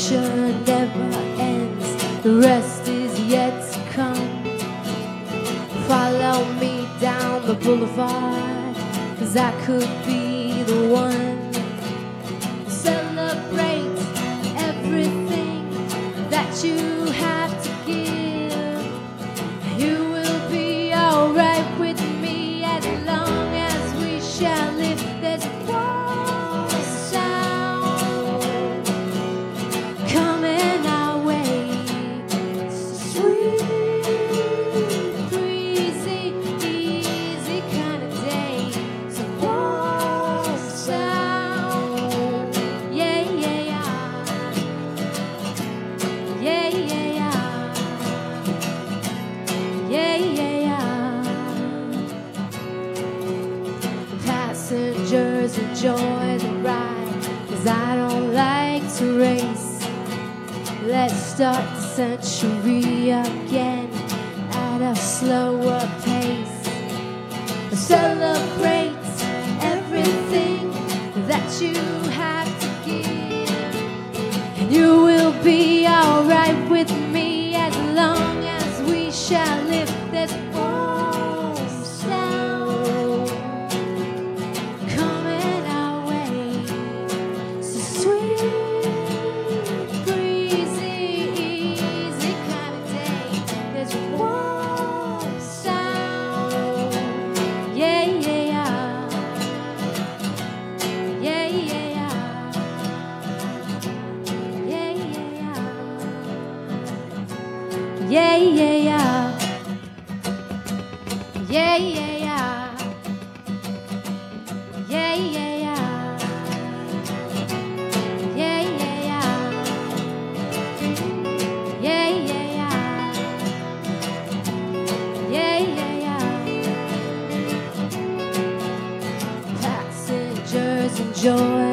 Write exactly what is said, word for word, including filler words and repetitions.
adventure never ends, the rest is yet to come. Follow me down the boulevard, 'cause I could be the one. Celebrate everything that you have to give. You will be alright with me as long as we shall live. There's one sound coming our way, sweet, breezy, easy kind of day. So one sound, yeah, yeah, yeah, yeah, yeah, yeah, yeah, yeah, yeah. Passengers enjoy the ride, 'cause I don't like to race. Let's start the century again at a slower pace. Celebrate everything that you have to give, and you will be alright with me as long as we shall live. There's one sound coming our way, so sweet, breezy, easy kind of day. There's one sound, yeah, yeah, yeah, yeah, yeah, yeah, yeah, yeah, yeah, yeah, yeah, yeah. Yeah, yeah, yeah. Yeah, yeah, yeah. Yeah, yeah, yeah. Yeah, yeah, yeah. Yeah, yeah, yeah. Passengers enjoy